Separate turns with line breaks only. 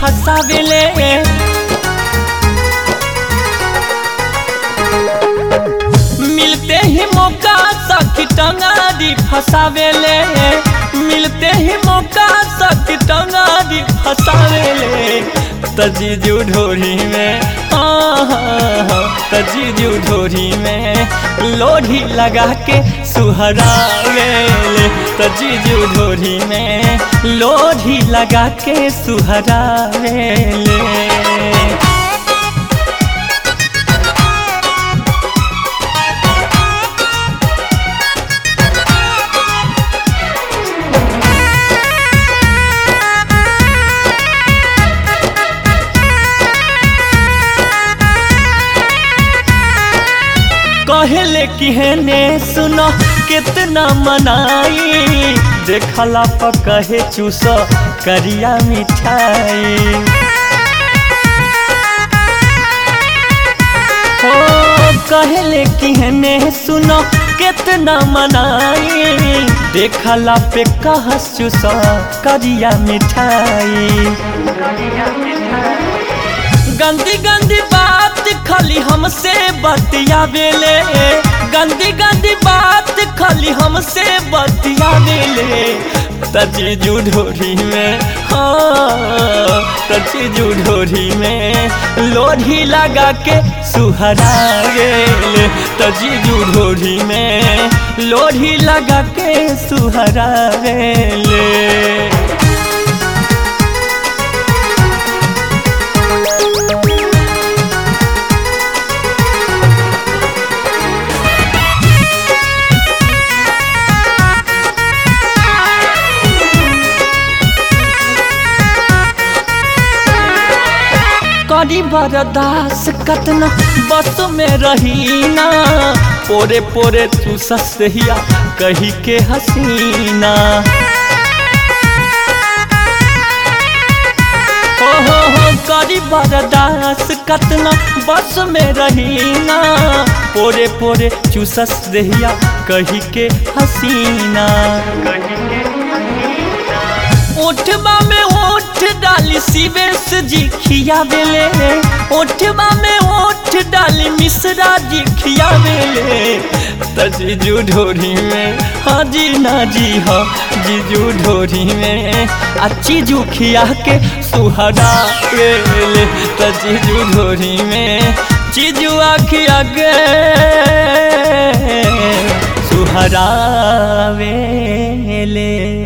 फसावेले। मिलते ही मौका सखी टंगारी फसावेले। मिलते ही मौका सखी टंगारी फसावेले। तजीजू ढोरी में तजीजू ढोरी में लोढ़ी लगा के सुहरावेले। तजीजू ढोरी में लोढ़ी लगा के सुहरावेले। कहले कि हेने सुनो कितना मनाई। देखला पर कहे चूस करिया मिठाई। हो कहले कि हेने सुनो कितना मनाई। देखला पे कह चूस करिया मिठाई। गंदी गंदी बात खाली हमसे बतियावेले। गंदी गंदी बात खाली हमसे बतियावेले। तजीजू ढोरी में तजीजू ढोरी में लोढ़ी लगा के सुहरावेले। तजीजू ढोरी में लोढ़ी लगा के सुहरावेले। करी बर्दास कतना बस में रहीना। पोरे पोरे तू सस्तिया कही के हसीना। हो करी बर्दास कतना बस में रहीना। पोरे पोरे चूसस दहिया कही के हसीना। ओठबा में ओठ डाली शिवेश जी खियावेले। ओठबा में ओठ डाली मिश्रा जी खियावेले। तजीजू ढोरी में हाजी ना जी हा जीजू ढोरी में चीजू खिया के सुहरावेले। तजीजू ढोरी में चीजू आखिया के सुहरावेले।